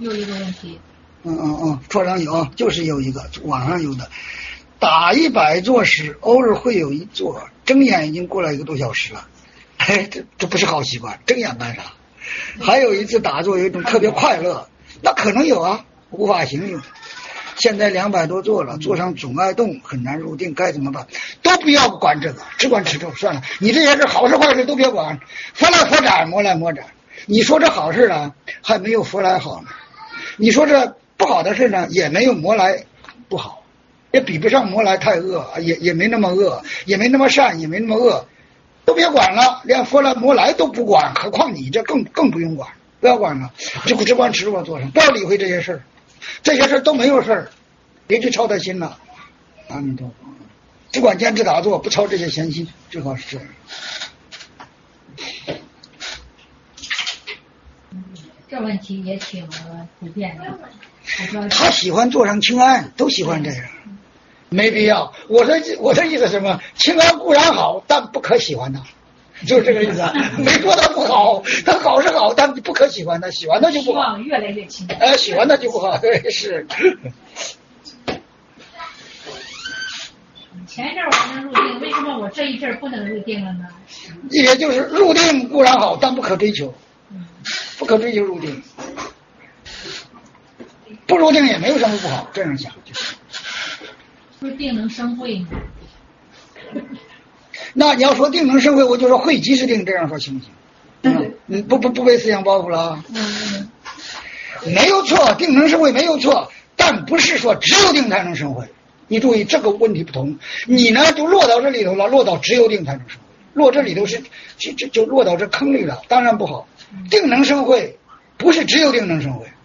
又一个问题。 桌上有，就是有一个网上有的，打100坐时，偶尔会有一坐，睁眼已经过了1个多小时了。这不是好习惯，睁眼干啥？还有一次打坐有一种特别快乐，那可能有啊，无法形容。现在200多坐了，坐上总爱动，很难入定，该怎么办？都不要管这个，只管持咒算了。你这些事好事坏事都别管，佛来佛斩，魔来魔斩。你说这好事呢，还没有佛来好呢；你说这不好的事呢，也没有魔来不好，也比不上魔来太恶，也没那么恶，也没那么善，也没那么恶，都别管了，连佛来魔来都不管，何况你这更不用管，不要管了，只管持咒做上，不要理会这些事儿。这些事都没有事儿，别去操他心了。阿弥陀佛，只管坚持打坐，不操这些闲心，最好是这样。 这问题也挺普遍的。 他喜欢坐上清安，都喜欢这样，没必要。我的意思是什么？清安固然好，但不可喜欢他。就是这个意思，没说他不好，他好是好，但不可喜欢他，喜欢他就不好。 希望越来越清楚。 喜欢他就不好，对，是。 前一阵我能入定，为什么我这一阵不能入定了呢？ 也就是入定固然好，但不可追求，不可追求入定，不入定也没有什么不好，这样想就是。 入定能生慧吗？ 那你要说定能生慧，我就说慧即是定，这样说行不行？不被思想包袱了。没有错，定能生慧没有错，但不是说只有定才能生慧。你注意这个问题不同，你呢就落到这里头了，落到只有定才能生慧，落这里头是就落到这坑里了，当然不好。定能生慧不是只有定能生慧，